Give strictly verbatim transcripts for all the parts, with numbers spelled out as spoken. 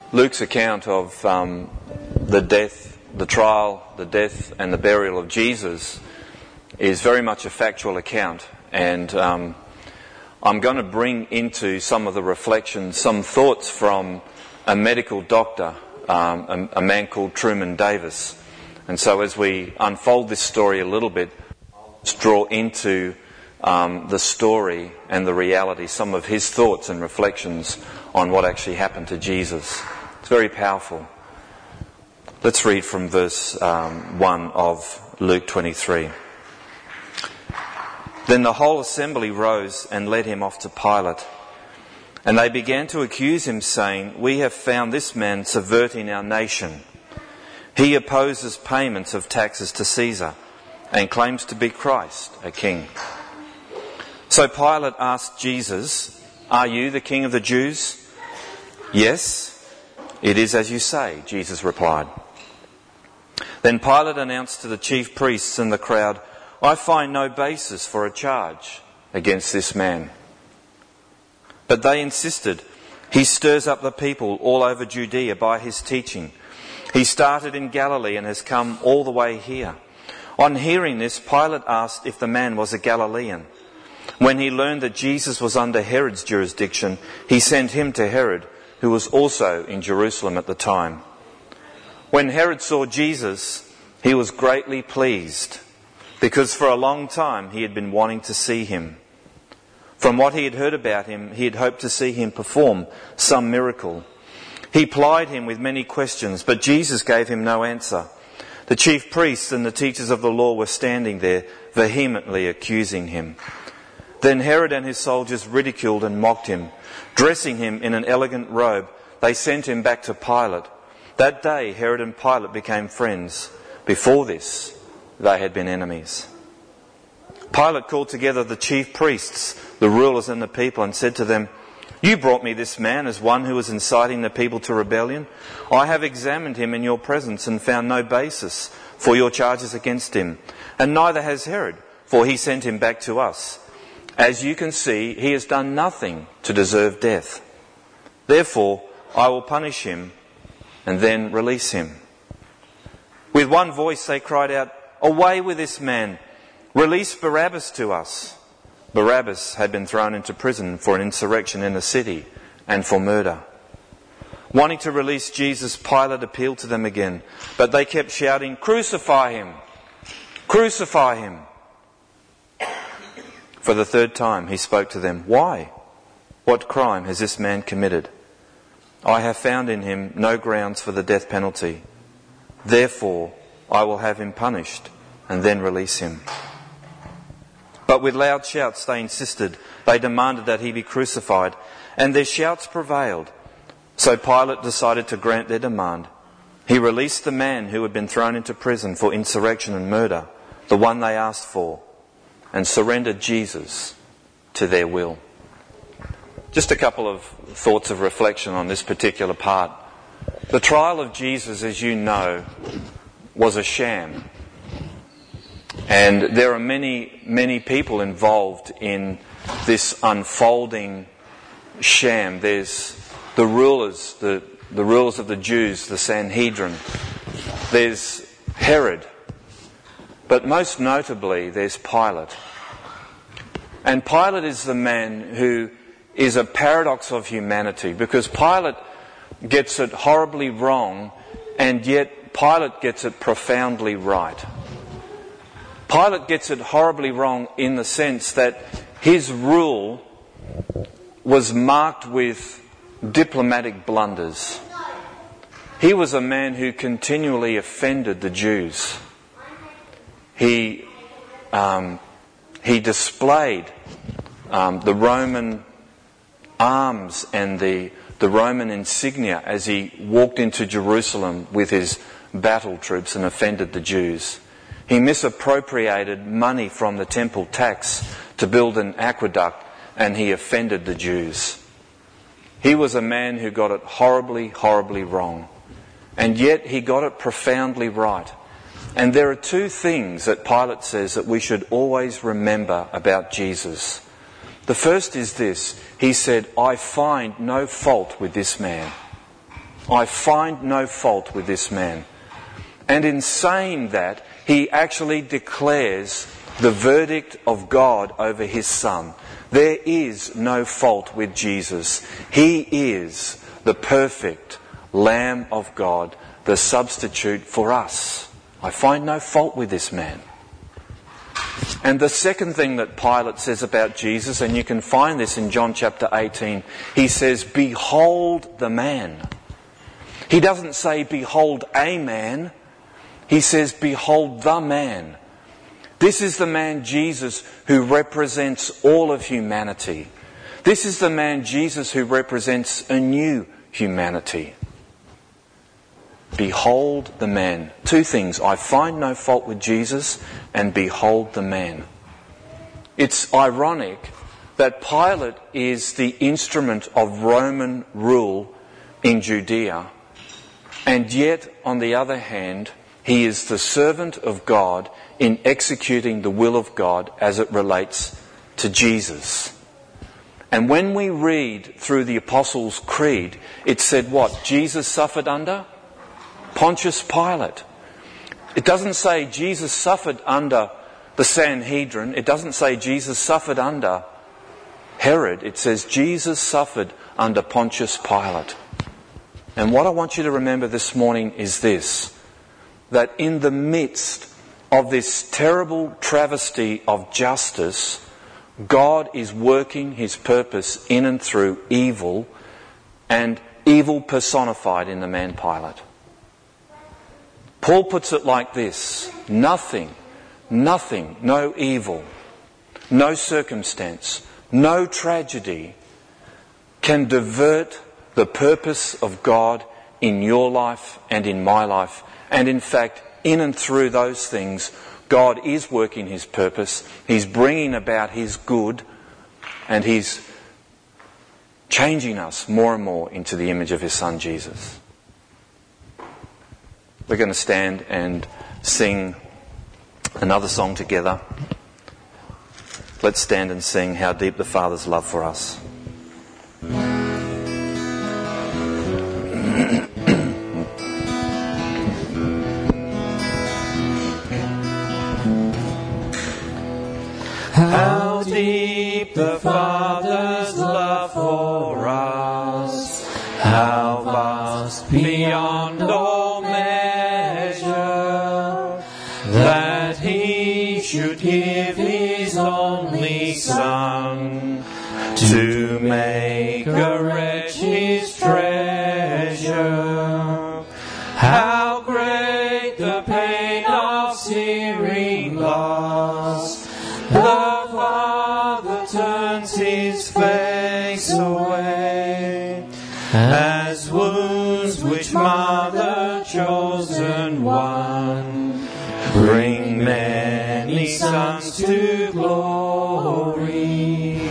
Luke's account of um, the death, the trial, the death and the burial of Jesus is very much a factual account, and um, I'm going to bring into some of the reflections some thoughts from a medical doctor, um, a, a man called Truman Davis. And so as we unfold this story a little bit, let's draw into um, the story and the reality, some of his thoughts and reflections on what actually happened to Jesus. It's very powerful. Let's read from verse um, one of Luke twenty-three. Then the whole assembly rose and led him off to Pilate. And they began to accuse him, saying, "We have found this man subverting our nation. He opposes payments of taxes to Caesar and claims to be Christ, a king." So Pilate asked Jesus, "Are you the king of the Jews?" "Yes, it is as you say," Jesus replied. Then Pilate announced to the chief priests and the crowd, "I find no basis for a charge against this man." But they insisted, "He stirs up the people all over Judea by his teaching. He started in Galilee and has come all the way here." On hearing this, Pilate asked if the man was a Galilean. When he learned that Jesus was under Herod's jurisdiction, he sent him to Herod, who was also in Jerusalem at the time. When Herod saw Jesus, he was greatly pleased, because for a long time he had been wanting to see him. From what he had heard about him, he had hoped to see him perform some miracle. He plied him with many questions, but Jesus gave him no answer. The chief priests and the teachers of the law were standing there, vehemently accusing him. Then Herod and his soldiers ridiculed and mocked him. Dressing him in an elegant robe, they sent him back to Pilate. That day Herod and Pilate became friends. Before this, they had been enemies. Pilate called together the chief priests, the rulers and the people, and said to them, "You brought me this man as one who was inciting the people to rebellion. I have examined him in your presence and found no basis for your charges against him. And neither has Herod, for he sent him back to us. As you can see, he has done nothing to deserve death. Therefore, I will punish him and then release him." With one voice they cried out, "Away with this man! Release Barabbas to us." Barabbas had been thrown into prison for an insurrection in the city and for murder. Wanting to release Jesus, Pilate appealed to them again, but they kept shouting, "Crucify him! Crucify him!" For the third time he spoke to them, "Why? What crime has this man committed? I have found in him no grounds for the death penalty. Therefore I will have him punished and then release him." But with loud shouts they insisted. They demanded that he be crucified, and their shouts prevailed. So Pilate decided to grant their demand. He released the man who had been thrown into prison for insurrection and murder, the one they asked for, and surrendered Jesus to their will. Just a couple of thoughts of reflection on this particular part. The trial of Jesus, as you know, was a sham. And there are many, many people involved in this unfolding sham. There's the rulers, the, the rulers of the Jews, the Sanhedrin. There's Herod. But most notably, there's Pilate. And Pilate is the man who is a paradox of humanity, because Pilate gets it horribly wrong, and yet Pilate gets it profoundly right. Pilate gets it horribly wrong in the sense that his rule was marked with diplomatic blunders. He was a man who continually offended the Jews. He um, he displayed um, the Roman arms and the, the Roman insignia as he walked into Jerusalem with his battle troops and offended the Jews. He misappropriated money from the temple tax to build an aqueduct, and he offended the Jews. He was a man who got it horribly, horribly wrong. And yet he got it profoundly right. And there are two things that Pilate says that we should always remember about Jesus. The first is this. He said, "I find no fault with this man." I find no fault with this man. And in saying that, he actually declares the verdict of God over his Son. There is no fault with Jesus. He is the perfect Lamb of God, the substitute for us. I find no fault with this man. And the second thing that Pilate says about Jesus, and you can find this in John chapter eighteen, he says, "Behold the man." He doesn't say, "Behold a man." He says, "Behold the man." This is the man Jesus who represents all of humanity. This is the man Jesus who represents a new humanity. Behold the man. Two things. I find no fault with Jesus, and behold the man. It's ironic that Pilate is the instrument of Roman rule in Judea, and yet, on the other hand, he is the servant of God in executing the will of God as it relates to Jesus. And when we read through the Apostles' Creed, it said what? Jesus suffered under Pontius Pilate. It doesn't say Jesus suffered under the Sanhedrin. It doesn't say Jesus suffered under Herod. It says Jesus suffered under Pontius Pilate. And what I want you to remember this morning is this, that in the midst of this terrible travesty of justice, God is working his purpose in and through evil, and evil personified in the man Pilate. Paul puts it like this: nothing, nothing, no evil, no circumstance, no tragedy can divert the purpose of God in your life and in my life. And in fact, in and through those things, God is working his purpose. He's bringing about his good, and he's changing us more and more into the image of his Son Jesus. We're going to stand and sing another song together. Let's stand and sing How Deep the Father's Love for Us. How deep the Father's love for us, how vast beyond all measure, that he should give his only Son to make a wretch his treasure. How great the pain of searing loss, the Father turns his face away, as wounds which mar the chosen one bring many sons to glory.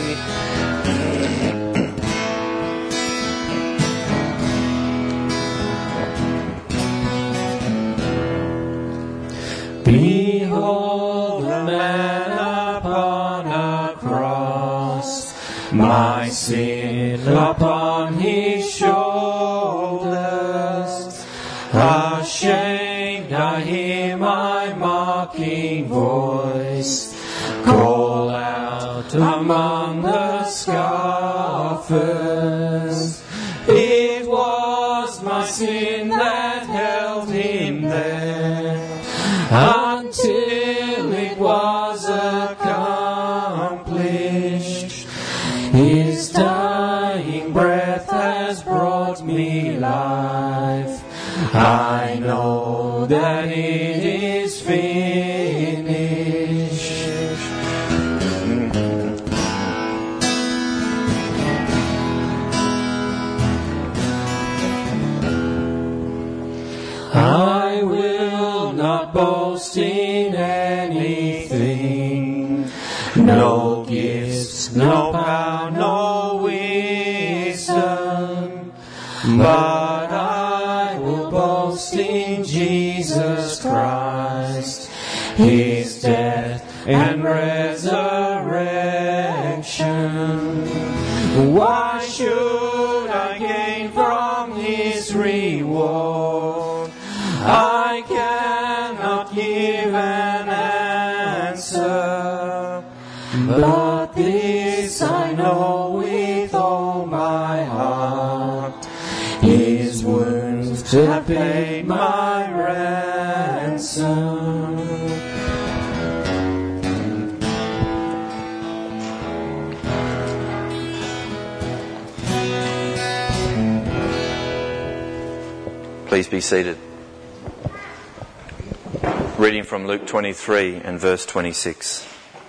Behold the man upon a cross, my sin upon his shoulders. Ashamed I hear my mocking voice call out among the scoffers. It was my sin that held him there, until it was accomplished. His dying breath has brought me life. I know that it is finished. I will not boast in anything, no gifts, no power, no wisdom, but I will boast in Jesus Christ, his death and resurrection. Why should I gain from his reward. I cannot give an answer, but this I know with all my heart. His wounds have paid my ransom. Please be seated. Reading from Luke twenty-three and verse twenty-six.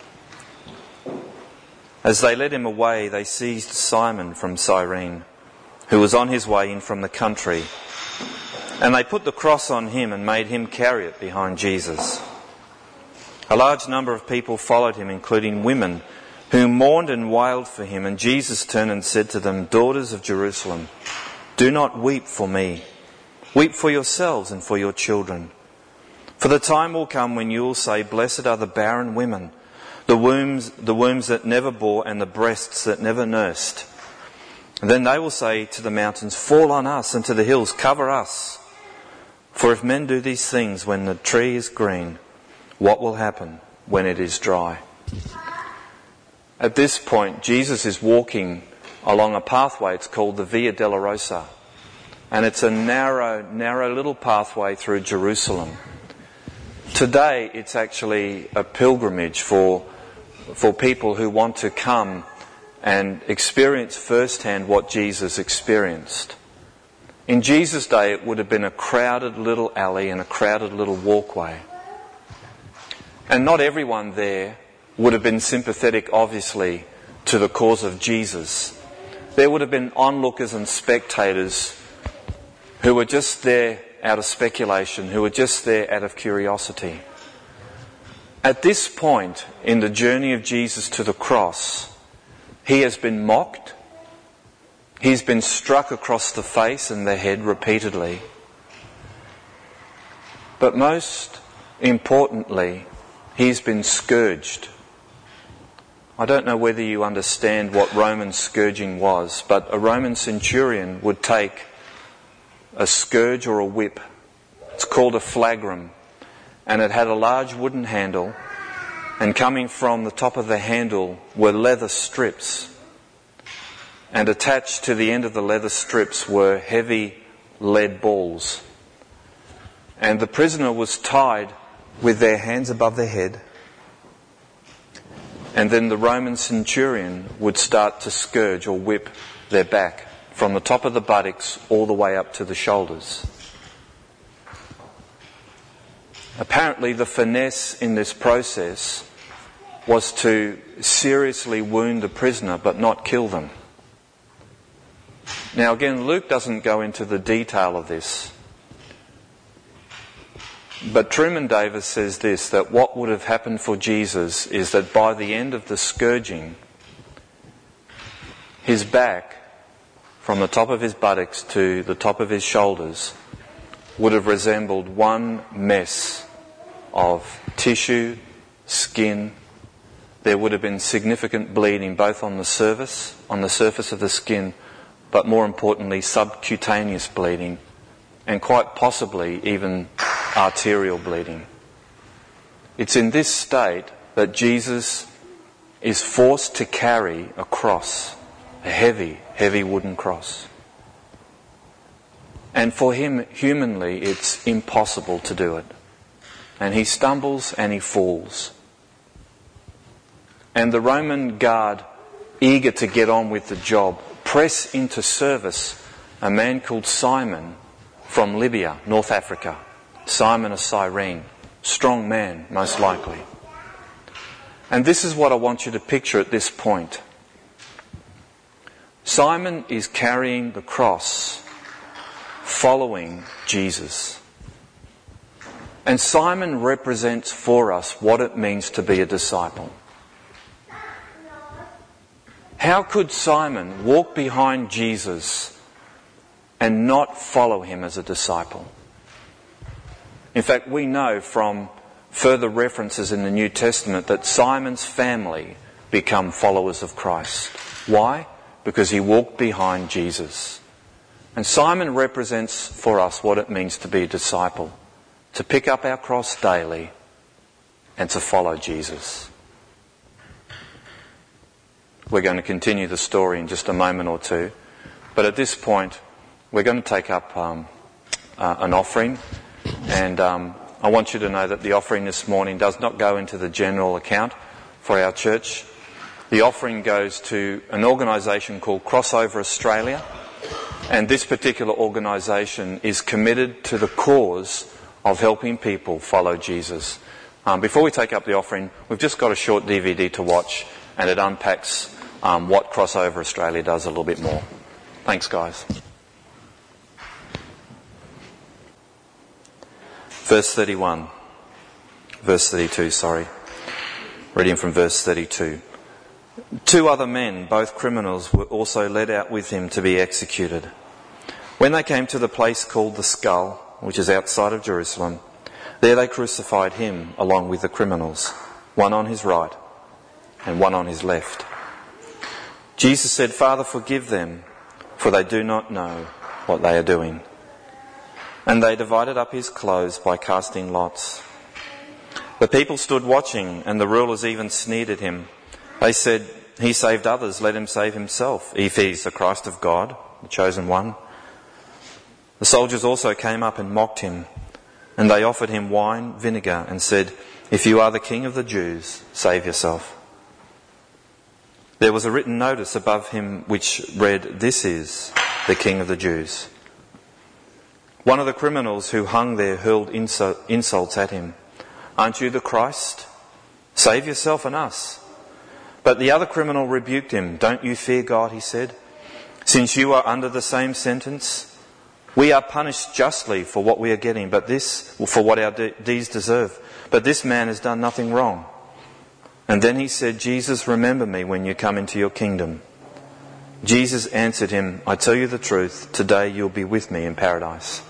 As they led him away, they seized Simon from Cyrene, who was on his way in from the country, and they put the cross on him and made him carry it behind Jesus. A large number of people followed him, including women, who mourned and wailed for him, and Jesus turned and said to them, "Daughters of Jerusalem, do not weep for me. Weep for yourselves and for your children. For the time will come when you will say, 'Blessed are the barren women, the wombs, the wombs that never bore and the breasts that never nursed.' And then they will say to the mountains, 'Fall on us,' and to the hills, 'Cover us.' For if men do these things when the tree is green, what will happen when it is dry?" At this point, Jesus is walking along a pathway. It's called the Via Dolorosa. And it's a narrow, narrow little pathway through Jerusalem. Today, it's actually a pilgrimage for, for people who want to come and experience firsthand what Jesus experienced. In Jesus' day, it would have been a crowded little alley and a crowded little walkway. And not everyone there would have been sympathetic, obviously, to the cause of Jesus. There would have been onlookers and spectators who were just there out of speculation, who were just there out of curiosity. At this point in the journey of Jesus to the cross, he has been mocked, he's been struck across the face and the head repeatedly. But most importantly, he's been scourged. I don't know whether you understand what Roman scourging was, but a Roman centurion would take a scourge or a whip. It's called a flagrum, and it had a large wooden handle, and coming from the top of the handle were leather strips, and attached to the end of the leather strips were heavy lead balls. And the prisoner was tied with their hands above their head, and then the Roman centurion would start to scourge or whip their back from the top of the buttocks all the way up to the shoulders. Apparently, the finesse in this process was to seriously wound the prisoner but not kill them. Now again, Luke doesn't go into the detail of this, but Truman Davis says this, that what would have happened for Jesus is that by the end of the scourging, his back, from the top of his buttocks to the top of his shoulders, would have resembled one mess of tissue, skin. There would have been significant bleeding both on the surface, on the surface of the skin, but more importantly subcutaneous bleeding, and quite possibly even arterial bleeding. It's in this state that Jesus is forced to carry a cross, a heavy, heavy wooden cross. And for him, humanly, it's impossible to do it. And he stumbles and he falls. And the Roman guard, eager to get on with the job, press into service a man called Simon from Libya, North Africa. Simon of Cyrene. Strong man, most likely. And this is what I want you to picture at this point. Simon is carrying the cross, following Jesus. And Simon represents for us what it means to be a disciple. How could Simon walk behind Jesus and not follow him as a disciple? In fact, we know from further references in the New Testament that Simon's family become followers of Christ. Why? Because he walked behind Jesus. And Simon represents for us what it means to be a disciple, to pick up our cross daily and to follow Jesus. We're going to continue the story in just a moment or two, but at this point we're going to take up um, uh, an offering, and um, I want you to know that the offering this morning does not go into the general account for our church. The offering goes to an organisation called Crossover Australia, and this particular organisation is committed to the cause of helping people follow Jesus. Um, before we take up the offering, we've just got a short D V D to watch, and it unpacks um, what Crossover Australia does a little bit more. Thanks, guys. Verse thirty-one. Verse thirty-two, sorry. Reading from verse thirty-two. Two other men, both criminals, were also led out with him to be executed. When they came to the place called the Skull, which is outside of Jerusalem, there they crucified him along with the criminals, one on his right and one on his left. Jesus said, "Father, forgive them, for they do not know what they are doing." And they divided up his clothes by casting lots. The people stood watching, and the rulers even sneered at him. They said, "He saved others, let him save himself, if he is the Christ of God, the chosen one." The soldiers also came up and mocked him, and they offered him wine, vinegar, and said, "If you are the King of the Jews, save yourself." There was a written notice above him which read, "This is the King of the Jews." One of the criminals who hung there hurled insults at him. "Aren't you the Christ? Save yourself and us." But the other criminal rebuked him. "Don't you fear God," he said, "since you are under the same sentence? We are punished justly for what we are getting, but this, for what our de- deeds deserve. But this man has done nothing wrong." And then he said, "Jesus, remember me when you come into your kingdom." Jesus answered him, "I tell you the truth, today you'll be with me in paradise."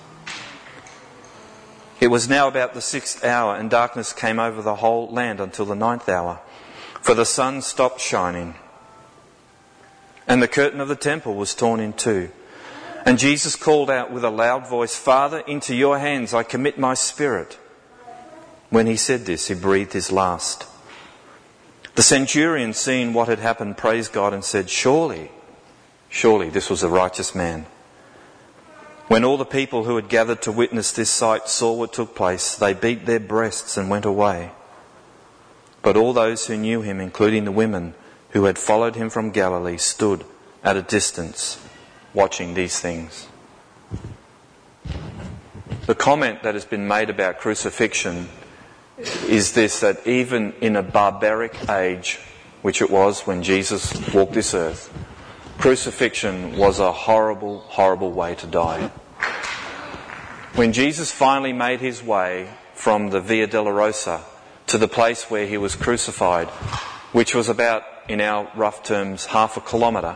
It was now about the sixth hour, and darkness came over the whole land until the ninth hour, for the sun stopped shining. And the curtain of the temple was torn in two. And Jesus called out with a loud voice, "Father, into your hands I commit my spirit." When he said this, he breathed his last. The centurion, seeing what had happened, praised God and said, "Surely, surely this was a righteous man." When all the people who had gathered to witness this sight saw what took place, they beat their breasts and went away. But all those who knew him, including the women who had followed him from Galilee, stood at a distance watching these things. The comment that has been made about crucifixion is this, that even in a barbaric age, which it was when Jesus walked this earth, crucifixion was a horrible, horrible way to die. When Jesus finally made his way from the Via Dolorosa to the place where he was crucified, which was about, in our rough terms, half a kilometre,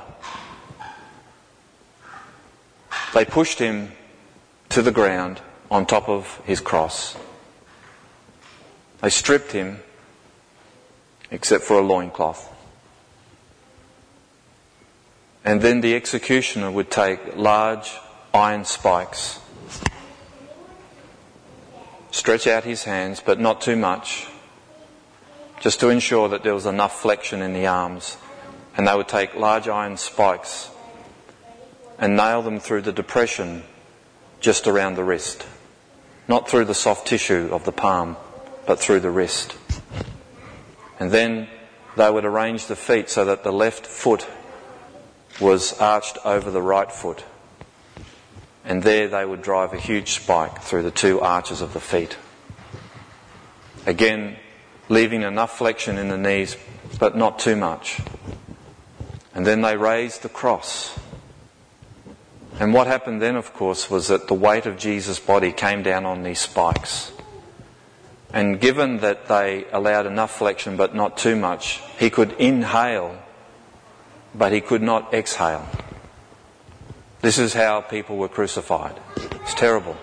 they pushed him to the ground on top of his cross. They stripped him, except for a loincloth. And then the executioner would take large iron spikes, stretch out his hands, but not too much, just to ensure that there was enough flexion in the arms. And they would take large iron spikes and nail them through the depression just around the wrist. Not through the soft tissue of the palm, but through the wrist. And then they would arrange the feet so that the left foot was arched over the right foot. And there they would drive a huge spike through the two arches of the feet. Again, leaving enough flexion in the knees, but not too much. And then they raised the cross. And what happened then, of course, was that the weight of Jesus' body came down on these spikes. And given that they allowed enough flexion but not too much, he could inhale, but he could not exhale. This is how people were crucified. It's terrible.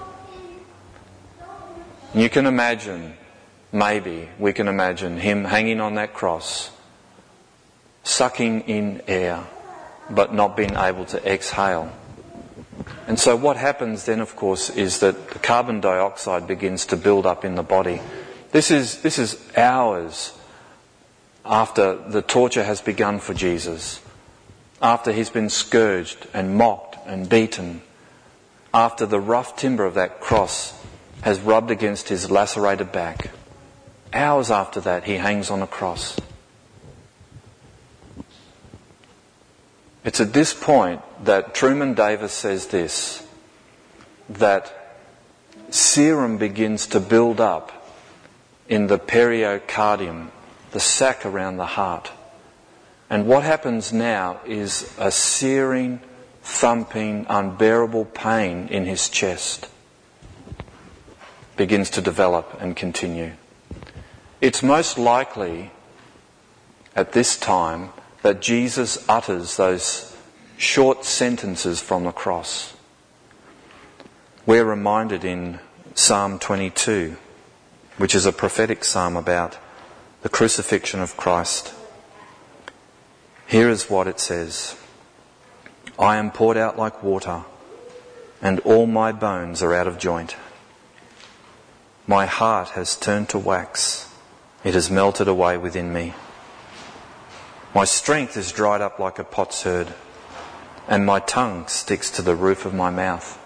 And you can imagine, maybe we can imagine him hanging on that cross, sucking in air, but not being able to exhale. And so what happens then, of course, is that the carbon dioxide begins to build up in the body. This is, this is hours after the torture has begun for Jesus, after he's been scourged and mocked and beaten, after the rough timber of that cross has rubbed against his lacerated back. Hours after that, he hangs on a cross. It's at this point that Truman Davis says this, that serum begins to build up in the pericardium, the sac around the heart. And what happens now is a searing, thumping, unbearable pain in his chest begins to develop and continue. It's most likely at this time that Jesus utters those short sentences from the cross. We're reminded in Psalm twenty-two, which is a prophetic psalm about the crucifixion of Christ. Here is what it says. I am poured out like water, and all my bones are out of joint. My heart has turned to wax. It has melted away within me. My strength is dried up like a potsherd, and my tongue sticks to the roof of my mouth.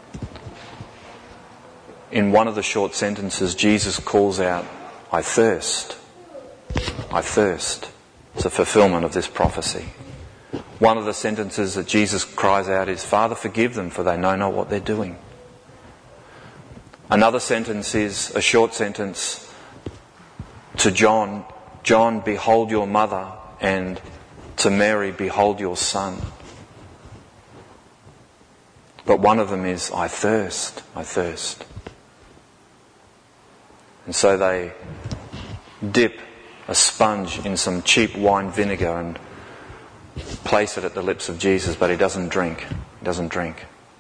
In one of the short sentences, Jesus calls out, I thirst. I thirst. It's a fulfillment of this prophecy. One of the sentences that Jesus cries out is, Father, forgive them, for they know not what they're doing. Another sentence is a short sentence to John, John, behold your mother, and to Mary, behold your son. But one of them is, I thirst, I thirst. And so they dip a sponge in some cheap wine vinegar and place it at the lips of Jesus, but he doesn't drink. He doesn't drink.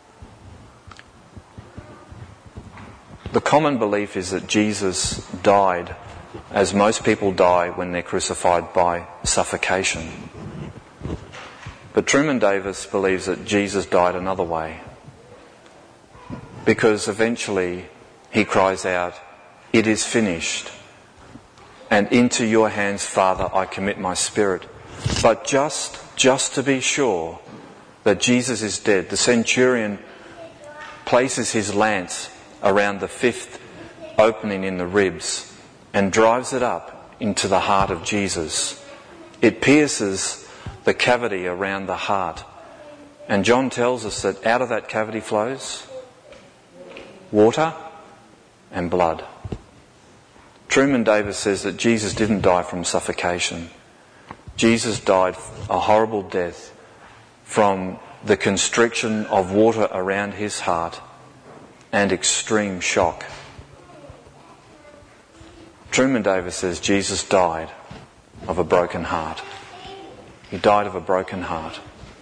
The common belief is that Jesus died as most people die when they're crucified, by suffocation. But Truman Davis believes that Jesus died another way, because eventually he cries out, it is finished, and into your hands, Father, I commit my spirit. But just, just to be sure that Jesus is dead, the centurion places his lance around the fifth opening in the ribs and drives it up into the heart of Jesus. It pierces the cavity around the heart. And John tells us that out of that cavity flows water and blood. Truman Davis says that Jesus didn't die from suffocation. Jesus died a horrible death from the constriction of water around his heart and extreme shock. Truman Davis says Jesus died of a broken heart. He died of a broken heart.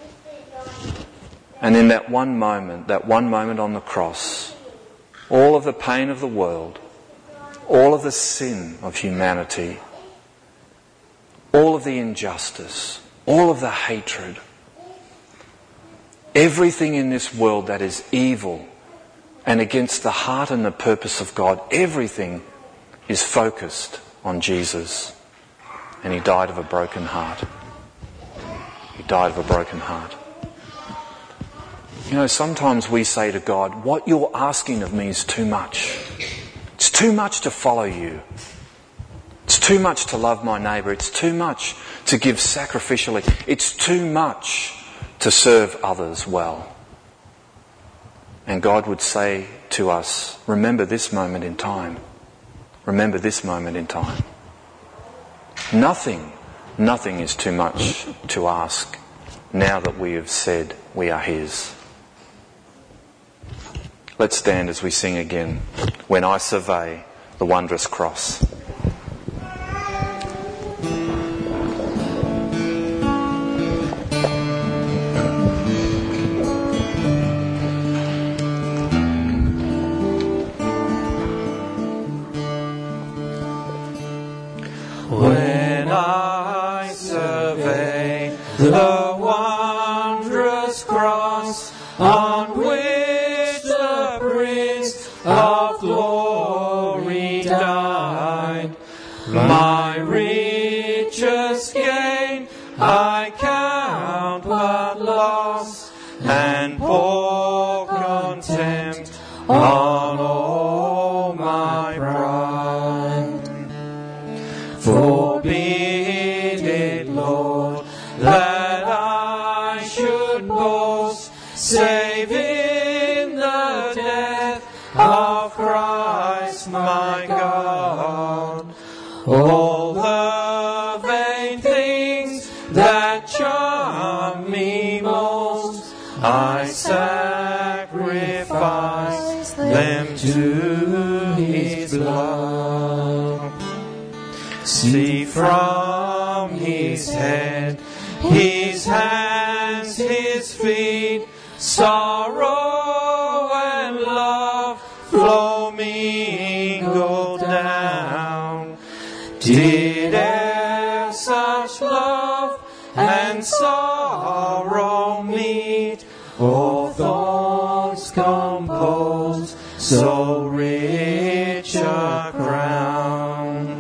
And in that one moment, that one moment on the cross, all of the pain of the world, all of the sin of humanity, all of the injustice, all of the hatred, everything in this world that is evil and against the heart and the purpose of God, everything is focused on Jesus. And he died of a broken heart. He died of a broken heart. You know, sometimes we say to God, what you're asking of me is too much. It's too much to follow you. It's too much to love my neighbour. It's too much to give sacrificially. It's too much to serve others well. And God would say to us, remember this moment in time. Remember this moment in time. Nothing, nothing is too much to ask now that we have said we are His. Let's stand as we sing again, When I Survey the Wondrous Cross. When I survey the wondrous cross on which of glory died. My richest gain I count but loss, and pour contempt on all my pride. Forbid it, Lord, that I should boast, save in the death of Christ my God. All the vain things that charm me most, I sacrifice them to His blood. See from His head, His hands, His feet, sorrow and love flow mingled down. Did e'er such love and sorrow meet, or thorns compose so rich a crown?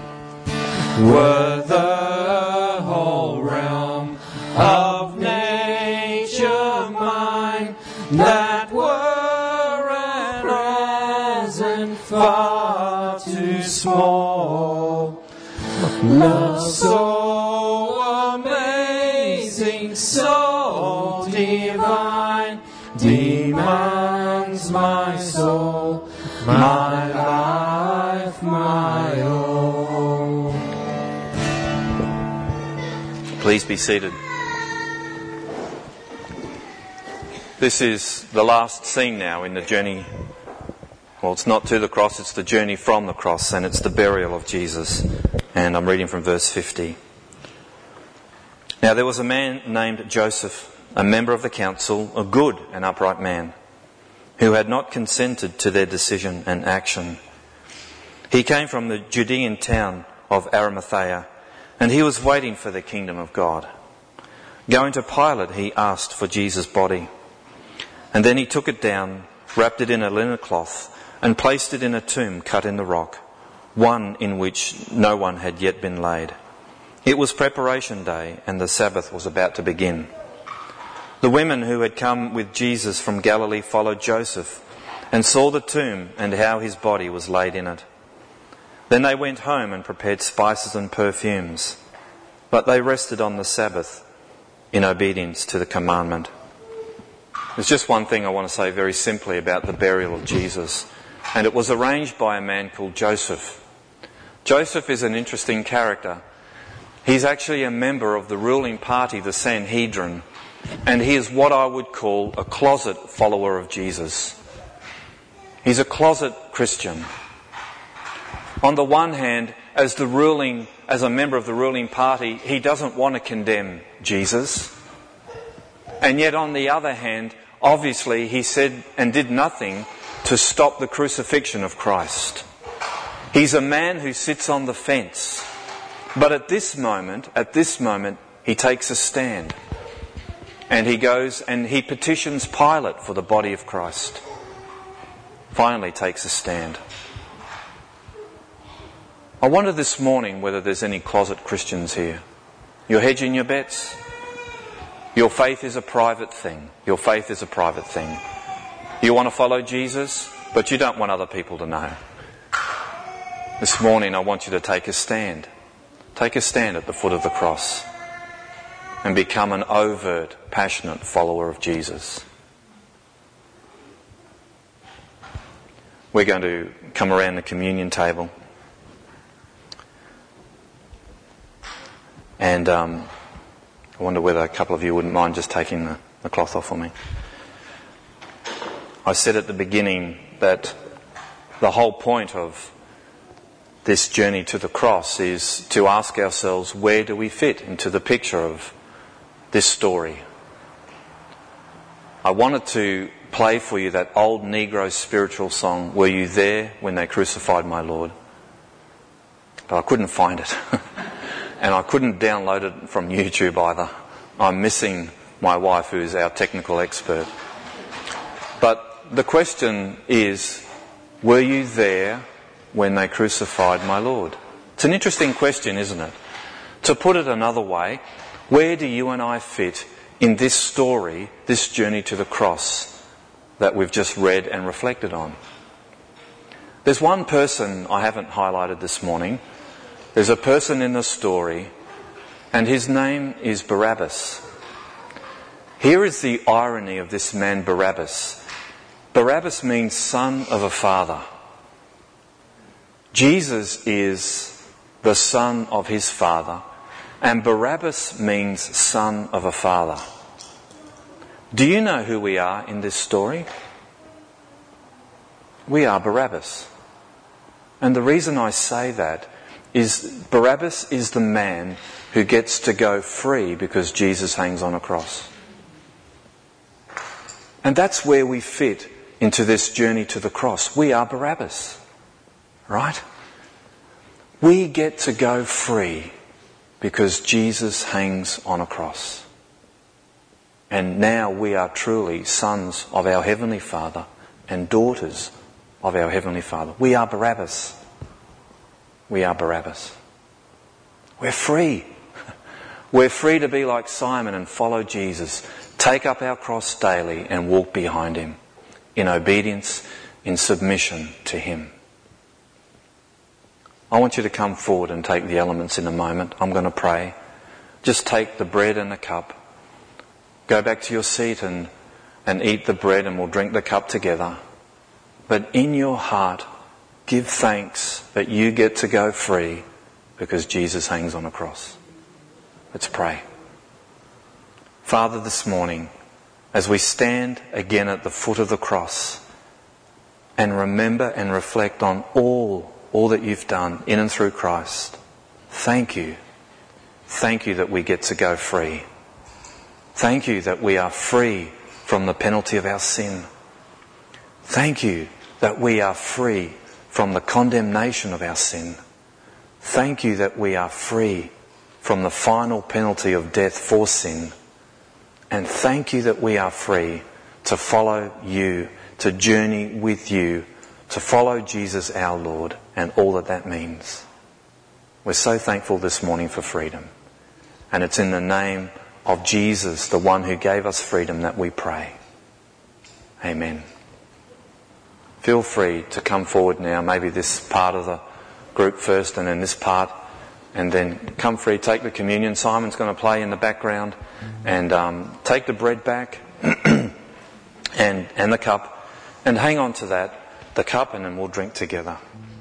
Were the whole realm of nature mine, that were at present far too small. Love so amazing, so divine, demands my soul, my life, my all. Please be seated. This is the last scene now in the journey. Well, it's not to the cross, it's the journey from the cross, and it's the burial of Jesus. And I'm reading from verse fifty. Now there was a man named Joseph, a member of the council, a good and upright man, who had not consented to their decision and action. He came from the Judean town of Arimathea, and he was waiting for the kingdom of God. Going to Pilate, he asked for Jesus' body. And then he took it down, wrapped it in a linen cloth, and placed it in a tomb cut in the rock, one in which no one had yet been laid. It was preparation day, and the Sabbath was about to begin. The women who had come with Jesus from Galilee followed Joseph, and saw the tomb and how his body was laid in it. Then they went home and prepared spices and perfumes, but they rested on the Sabbath in obedience to the commandment. There's just one thing I want to say very simply about the burial of Jesus, and it was arranged by a man called Joseph. Joseph is an interesting character. He's actually a member of the ruling party, the Sanhedrin, and he is what I would call a closet follower of Jesus. He's a closet Christian. On the one hand, as the ruling, as a member of the ruling party, he doesn't want to condemn Jesus. And yet on the other hand, obviously he said and did nothing to stop the crucifixion of Christ. He's a man who sits on the fence. But at this moment, at this moment, he takes a stand. And he goes and he petitions Pilate for the body of Christ. Finally takes a stand. I wonder this morning whether there's any closet Christians here. You're hedging your bets. Your faith is a private thing. Your faith is a private thing. You want to follow Jesus, but you don't want other people to know. This morning I want you to take a stand. Take a stand at the foot of the cross and become an overt, passionate follower of Jesus. We're going to come around the communion table. And um, I wonder whether a couple of you wouldn't mind just taking the, the cloth off for me. I said at the beginning that the whole point of this journey to the cross is to ask ourselves, where do we fit into the picture of this story? I wanted to play for you that old Negro spiritual song, Were You There When They Crucified My Lord? But I couldn't find it. And I couldn't download it from YouTube either. I'm missing my wife, who is our technical expert. But the question is, were you there when they crucified my Lord? It's an interesting question, isn't it? To put it another way, where do you and I fit in this story, this journey to the cross that we've just read and reflected on? There's one person I haven't highlighted this morning. There's a person in the story, and his name is Barabbas. Here is the irony of this man Barabbas. Barabbas means son of a father. Jesus is the son of his father, and Barabbas means son of a father. Do you know who we are in this story? We are Barabbas. And the reason I say that is Barabbas is the man who gets to go free because Jesus hangs on a cross. And that's where we fit into this journey to the cross. We are Barabbas, right? We get to go free because Jesus hangs on a cross. And now we are truly sons of our Heavenly Father and daughters of our Heavenly Father. We are Barabbas. We are Barabbas. We're free. We're free to be like Simon and follow Jesus, take up our cross daily and walk behind him in obedience, in submission to him. I want you to come forward and take the elements in a moment. I'm going to pray. Just take the bread and the cup. Go back to your seat and, and eat the bread, and we'll drink the cup together. But in your heart, give thanks that you get to go free because Jesus hangs on a cross. Let's pray. Father, this morning, as we stand again at the foot of the cross and remember and reflect on all all that you've done in and through Christ, thank you. Thank you that we get to go free. Thank you that we are free from the penalty of our sin. Thank you that we are free from the condemnation of our sin. Thank you that we are free from the final penalty of death for sin. And thank you that we are free to follow you, to journey with you, to follow Jesus our Lord and all that that means. We're so thankful this morning for freedom. And it's in the name of Jesus, the one who gave us freedom, that we pray. Amen. Feel free to come forward now, maybe this part of the group first and then this part, and then come free, take the communion. Simon's going to play in the background, and um, take the bread back and, and the cup, and hang on to that, the cup, and then we'll drink together.